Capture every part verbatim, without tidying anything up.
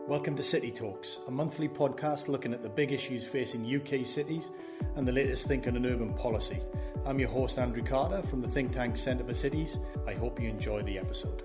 Welcome to City Talks, a monthly podcast looking at the big issues facing U K cities and the latest thinking on urban policy. I'm your host, Andrew Carter, from the think tank Centre for Cities. I hope you enjoy the episode.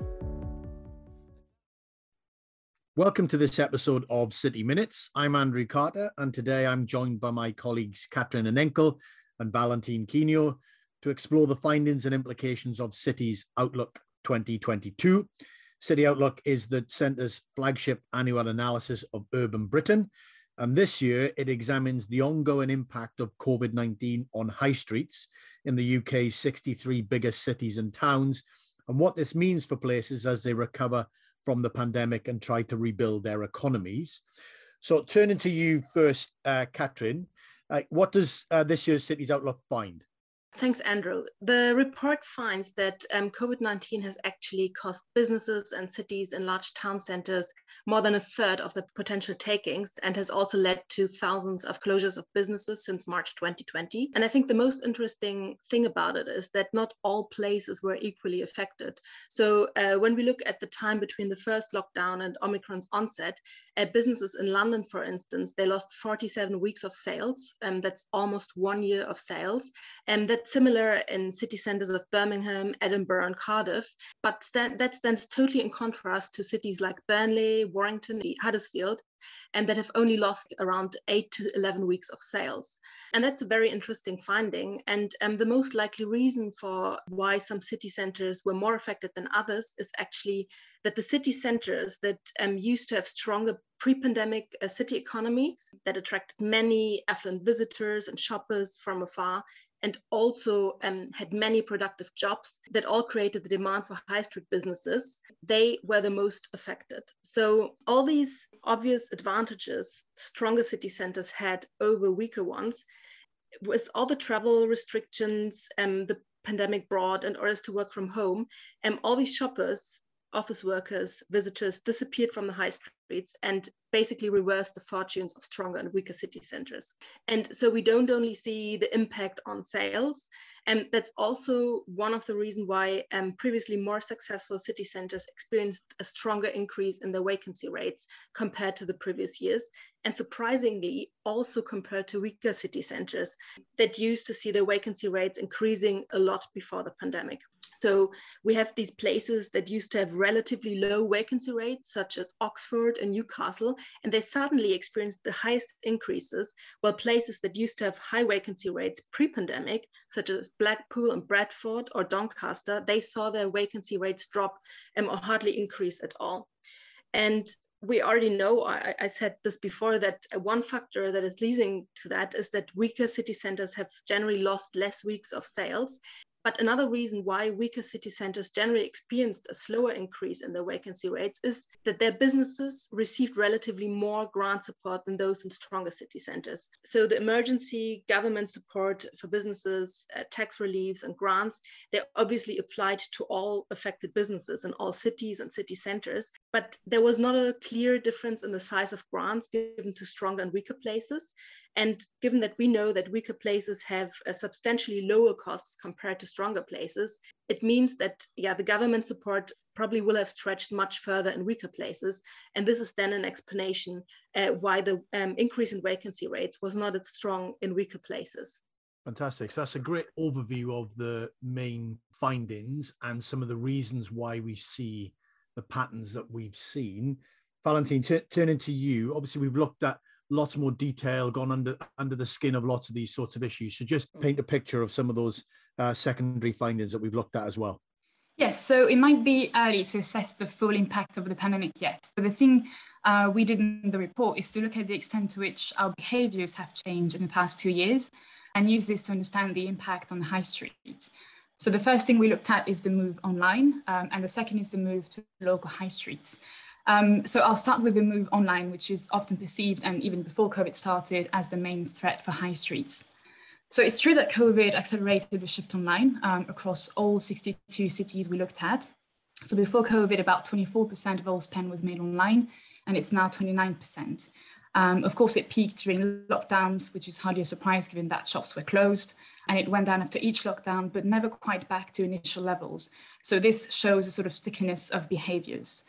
Welcome to this episode of City Minutes. I'm Andrew Carter, and today I'm joined by my colleagues Katrin Anenkel and Valentin Quino to explore the findings and implications of Cities Outlook twenty twenty-two. City Outlook is the Centre's flagship annual analysis of urban Britain, and this year it examines the ongoing impact of COVID nineteen on high streets in the U K's sixty-three biggest cities and towns, and what this means for places as they recover from the pandemic and try to rebuild their economies. So turning to you first, uh, Katrin, uh, what does uh, this year's Cities Outlook find? Thanks, Andrew. The report finds that um, COVID nineteen has actually cost businesses and cities in large town centers more than a third of the potential takings, and has also led to thousands of closures of businesses since March twenty twenty. And I think the most interesting thing about it is that not all places were equally affected. So uh, when we look at the time between the first lockdown and Omicron's onset, uh, businesses in London, for instance, they lost forty-seven weeks of sales, and um, that's almost one year of sales. And that similar in city centres of Birmingham, Edinburgh and Cardiff, but st- that stands totally in contrast to cities like Burnley, Warrington, Huddersfield, and that have only lost around eight to eleven weeks of sales. And that's a very interesting finding. And um, the most likely reason for why some city centres were more affected than others is actually that the city centres that um, used to have stronger pre-pandemic uh, city economies that attracted many affluent visitors and shoppers from afar, and also um, had many productive jobs that all created the demand for high street businesses, they were the most affected. So all these obvious advantages stronger city centers had over weaker ones, with all the travel restrictions um, the pandemic brought and orders to work from home, and all these shoppers, office workers, visitors disappeared from the high streets and basically reversed the fortunes of stronger and weaker city centers. And so we don't only see the impact on sales, and that's also one of the reasons why um, previously more successful city centers experienced a stronger increase in their vacancy rates compared to the previous years. And surprisingly, also compared to weaker city centers that used to see their vacancy rates increasing a lot before the pandemic. So we have these places that used to have relatively low vacancy rates, such as Oxford and Newcastle, and they suddenly experienced the highest increases, while places that used to have high vacancy rates pre-pandemic, such as Blackpool and Bradford or Doncaster, they saw their vacancy rates drop um, or hardly increase at all. And we already know, I, I said this before, that one factor that is leading to that is that weaker city centers have generally lost less weeks of sales. But another reason why weaker city centers generally experienced a slower increase in their vacancy rates is that their businesses received relatively more grant support than those in stronger city centers. So the emergency government support for businesses, uh, tax reliefs and grants, they obviously applied to all affected businesses in all cities and city centers. But there was not a clear difference in the size of grants given to stronger and weaker places. And given that we know that weaker places have a substantially lower costs compared to stronger places, it means that, yeah, the government support probably will have stretched much further in weaker places. And this is then an explanation uh, why the um, increase in vacancy rates was not as strong in weaker places. Fantastic. So that's a great overview of the main findings and some of the reasons why we see the patterns that we've seen. Valentin, t- turning to you, obviously we've looked at lots more detail, gone under under the skin of lots of these sorts of issues. So just paint a picture of some of those uh, secondary findings that we've looked at as well. Yes, so it might be early to assess the full impact of the pandemic yet. But the thing uh, we did in the report is to look at the extent to which our behaviours have changed in the past two years and use this to understand the impact on the high streets. So the first thing we looked at is the move online, um, and the second is the move to local high streets. Um, so I'll start with the move online, which is often perceived, and even before COVID started, as the main threat for high streets. So it's true that COVID accelerated the shift online um, across all sixty-two cities we looked at. So before COVID, about twenty-four percent of all spend was made online, and it's now twenty-nine percent. Um, of course, it peaked during lockdowns, which is hardly a surprise given that shops were closed, and it went down after each lockdown, but never quite back to initial levels. So this shows a sort of stickiness of behaviours.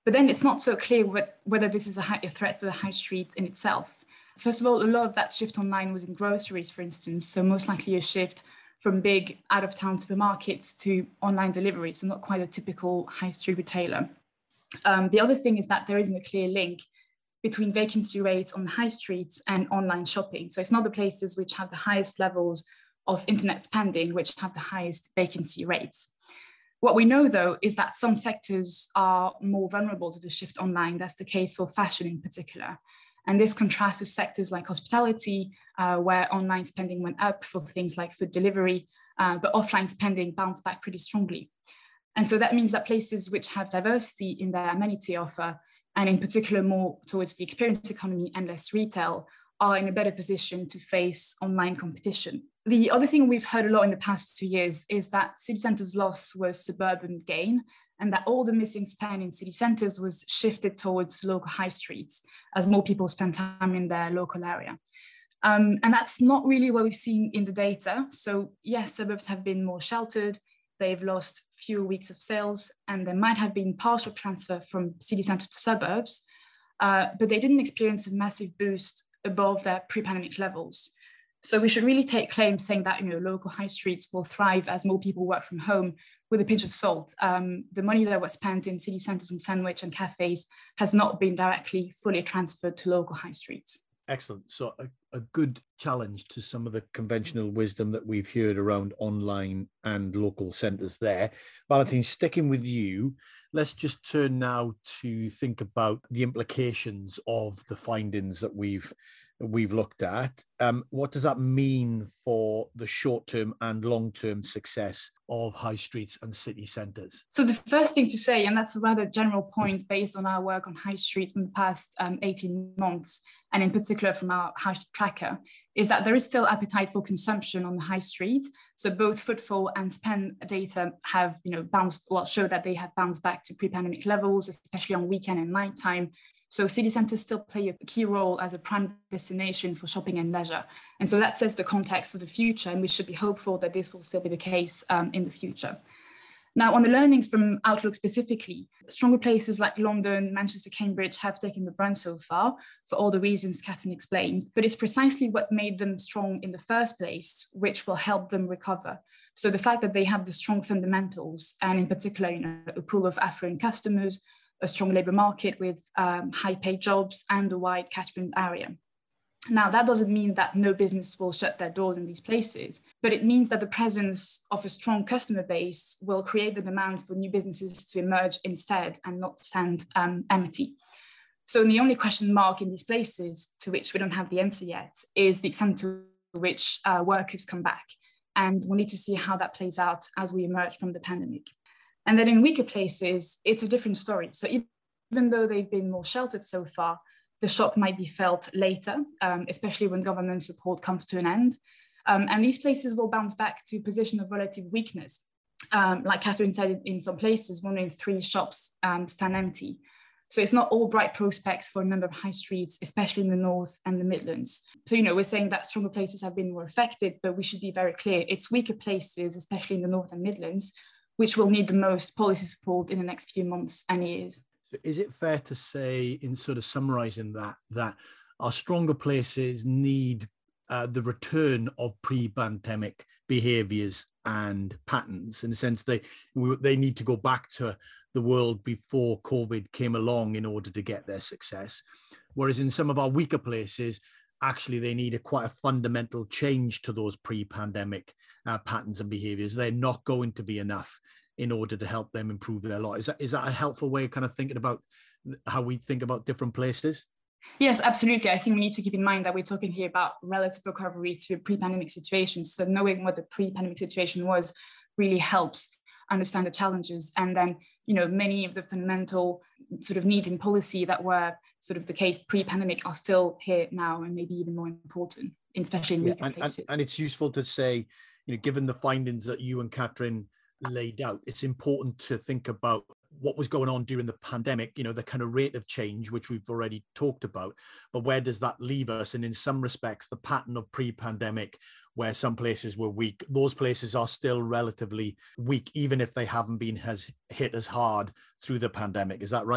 But then it's not so clear what, whether this is a, high, a threat to the high street in itself. First of all, a lot of that shift online was in groceries, for instance, so most likely a shift from big out-of-town supermarkets to online delivery, so not quite a typical high street retailer. Um, the other thing is that there isn't a clear link between vacancy rates on the high streets and online shopping. So it's not the places which have the highest levels of internet spending which have the highest vacancy rates. What we know, though, is that some sectors are more vulnerable to the shift online. That's the case for fashion in particular. And this contrasts with sectors like hospitality, uh, where online spending went up for things like food delivery, uh, but offline spending bounced back pretty strongly. And so that means that places which have diversity in their amenity offer, and in particular more towards the experience economy and less retail, are in a better position to face online competition. The other thing we've heard a lot in the past two years is that city centres' loss was suburban gain, and that all the missing spend in city centres was shifted towards local high streets as more people spend time in their local area. Um, and that's not really what we've seen in the data. So yes, suburbs have been more sheltered, they've lost fewer weeks of sales, and there might have been partial transfer from city centre to suburbs, uh, but they didn't experience a massive boost above their pre-pandemic levels. So we should really take claims saying that, you know, local high streets will thrive as more people work from home with a pinch of salt. Um, the money that was spent in city centres and sandwich and cafes has not been directly fully transferred to local high streets. Excellent. So a, a good challenge to some of the conventional wisdom that we've heard around online and local centres there. Valentine, sticking with you, let's just turn now to think about the implications of the findings that we've we've looked at. Um, what does that mean for the short-term and long-term success of high streets and city centres? So the first thing to say, and that's a rather general point based on our work on high streets in the past um, eighteen months, and in particular from our high street tracker, is that there is still appetite for consumption on the high street. So both footfall and spend data have, you know, bounced, well, show that they have bounced back to pre-pandemic levels, especially on weekend and nighttime. So city centres still play a key role as a prime destination for shopping and leisure. And so that sets the context for the future, and we should be hopeful that this will still be the case um, in the future. Now, on the learnings from Outlook specifically, stronger places like London, Manchester, Cambridge have taken the brunt so far for all the reasons Catherine explained, but it's precisely what made them strong in the first place, which will help them recover. So the fact that they have the strong fundamentals, and in particular, you know, a pool of affluent customers, a strong labour market with um, high-paid jobs and a wide catchment area. Now, that doesn't mean that no business will shut their doors in these places, but it means that the presence of a strong customer base will create the demand for new businesses to emerge instead and not stand um, empty. So the only question mark in these places, to which we don't have the answer yet, is the extent to which uh, workers come back. And we'll need to see how that plays out as we emerge from the pandemic. And then in weaker places, it's a different story. So even though they've been more sheltered so far, the shock might be felt later, um, especially when government support comes to an end. Um, and these places will bounce back to a position of relative weakness. Um, like Catherine said, in some places, one in three shops um, stand empty. So it's not all bright prospects for a number of high streets, especially in the North and the Midlands. So, you know, we're saying that stronger places have been more affected, but we should be very clear. It's weaker places, especially in the North and Midlands, which will need the most policy support in the next few months and years. So is it fair to say, in sort of summarising that, that our stronger places need uh, the return of pre-pandemic behaviours and patterns, in the sense they they need to go back to the world before COVID came along in order to get their success, whereas in some of our weaker places, actually they need a quite a fundamental change to those pre-pandemic uh, patterns and behaviours. They're not going to be enough in order to help them improve their life. Is that, is that a helpful way of kind of thinking about how we think about different places? Yes, absolutely. I think we need to keep in mind that we're talking here about relative recovery to pre-pandemic situations. So knowing what the pre-pandemic situation was really helps understand the challenges. And then, you know, many of the fundamental sort of needs in policy that were sort of the case pre-pandemic are still here now, and maybe even more important, especially in weaker yeah, and, places. And, and it's useful to say, you know, given the findings that you and Catherine laid out, it's important to think about what was going on during the pandemic, you know, the kind of rate of change, which we've already talked about, but where does that leave us? And in some respects, the pattern of pre-pandemic, where some places were weak, those places are still relatively weak, even if they haven't been as hit as hard through the pandemic. Is that right?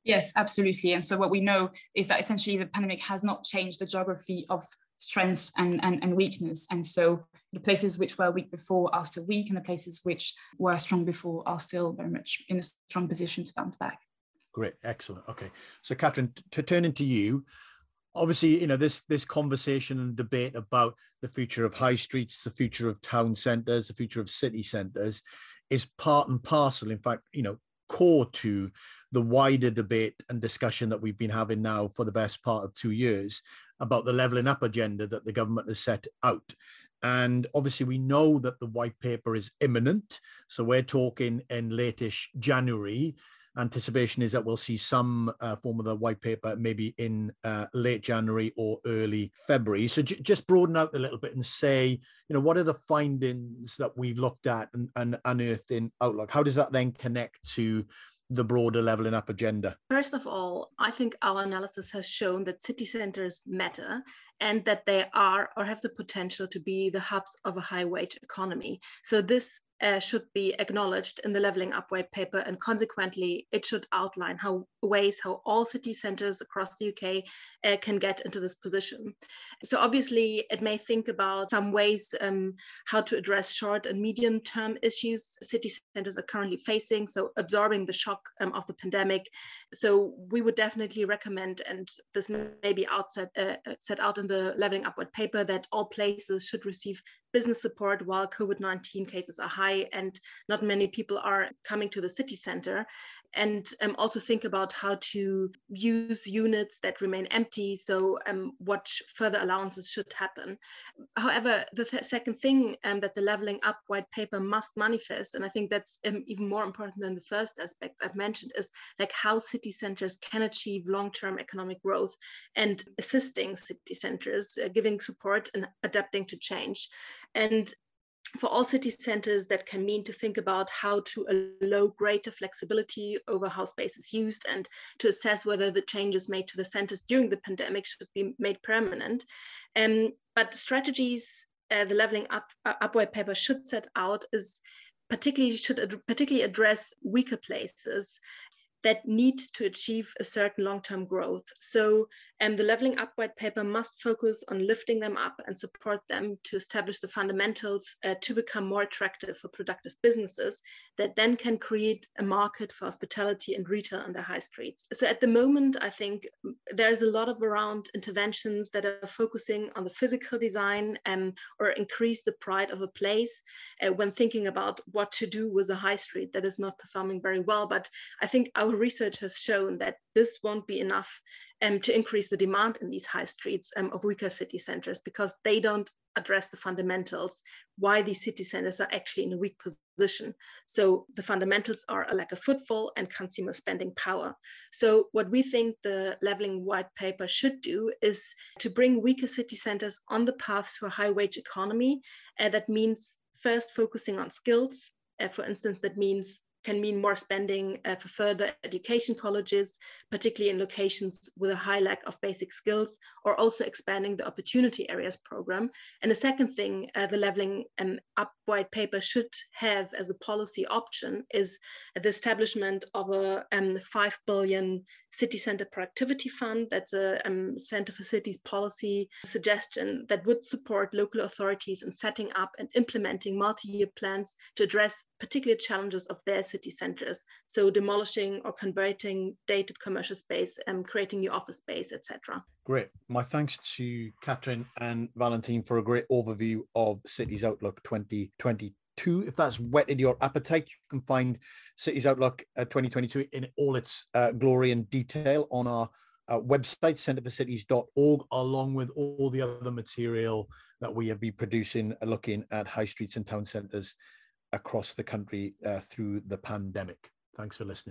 Yes, absolutely. And so what we know is that essentially the pandemic has not changed the geography of strength and, and, and weakness. And so the places which were weak before are still weak, and the places which were strong before are still very much in a strong position to bounce back. Great, excellent. Okay, so Katrin, to turn into you, obviously, you know, this this conversation and debate about the future of high streets, the future of town centres, the future of city centres is part and parcel, in fact, you know, core to the wider debate and discussion that we've been having now for the best part of two years about the levelling up agenda that the government has set out. And obviously we know that the white paper is imminent. So we're talking in late-ish January. Anticipation is that we'll see some uh, form of the white paper maybe in uh, late January or early February. So j- just broaden out a little bit and say, you know, what are the findings that we've looked at and, and unearthed in Outlook? How does that then connect to the broader levelling up agenda? First of all, I think our analysis has shown that city centres matter and that they are or have the potential to be the hubs of a high wage economy. So this uh, should be acknowledged in the Levelling Up white paper, and consequently it should outline how ways how all city centres across the U K uh, can get into this position. So obviously it may think about some ways um, how to address short and medium term issues city centres are currently facing, so absorbing the shock um, of the pandemic. So we would definitely recommend, and this may be outset, uh, set out in the Levelling Up white paper, that all places should receive business support while COVID nineteen cases are high and not many people are coming to the city centre. And um, also think about how to use units that remain empty. So um, what further allowances should happen. However, the th- second thing um, that the Levelling Up white paper must manifest, and I think that's um, even more important than the first aspect I've mentioned, is like how city centres can achieve long-term economic growth and assisting city centres, uh, giving support and adapting to change. And for all city centres, that can mean to think about how to allow greater flexibility over how space is used and to assess whether the changes made to the centres during the pandemic should be made permanent. Um, but the strategies uh, the Levelling Up, uh, Up white paper should set out is particularly should ad- particularly address weaker places that need to achieve a certain long-term growth. So um, the Levelling Up white paper must focus on lifting them up and support them to establish the fundamentals uh, to become more attractive for productive businesses that then can create a market for hospitality and retail on the high streets. So at the moment, I think there's a lot of around interventions that are focusing on the physical design um, or increase the pride of a place uh, when thinking about what to do with a high street that is not performing very well. But I think our research has shown that this won't be enough um, to increase the demand in these high streets um, of weaker city centres, because they don't address the fundamentals why these city centres are actually in a weak position. So the fundamentals are a lack of footfall and consumer spending power. So what we think the Levelling white paper should do is to bring weaker city centres on the path to a high wage economy. And that means first focusing on skills. Uh, for instance, that means can mean more spending uh, for further education colleges, particularly in locations with a high lack of basic skills, or also expanding the opportunity areas program. And the second thing uh, the Levelling um, Up white paper should have as a policy option is the establishment of a um, five billion city centre productivity fund. That's a um, Centre for Cities policy suggestion that would support local authorities in setting up and implementing multi-year plans to address particular challenges of their city centres. So demolishing or converting dated commercial space and creating new office space, et cetera. Great. My thanks to Katrin and Valentine for a great overview of Cities Outlook twenty twenty-two. If that's whetted your appetite, you can find Cities Outlook uh, twenty twenty-two in all its uh, glory and detail on our uh, website, centre for cities dot org, along with all the other material that we have been producing, uh, looking at high streets and town centres across the country uh, through the pandemic. Thanks for listening.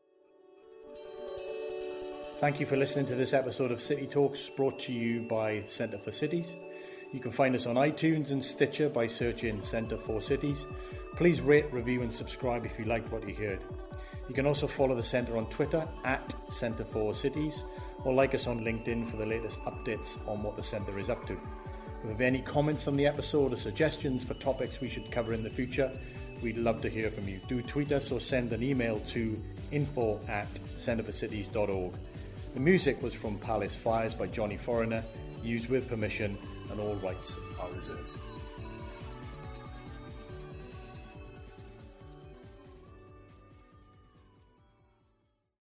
Thank you for listening to this episode of City Talks, brought to you by Centre for Cities. You can find us on iTunes and Stitcher by searching Centre for Cities. Please rate, review and subscribe if you liked what you heard. You can also follow the Centre on Twitter at Centre for Cities, or like us on LinkedIn for the latest updates on what the Centre is up to. If you have any comments on the episode or suggestions for topics we should cover in the future, We'd love to hear from you. Do tweet us or send an email to info at centre for cities dot org. The music was from Palace Fires by Johnny Foreigner, used with permission, and all rights are reserved.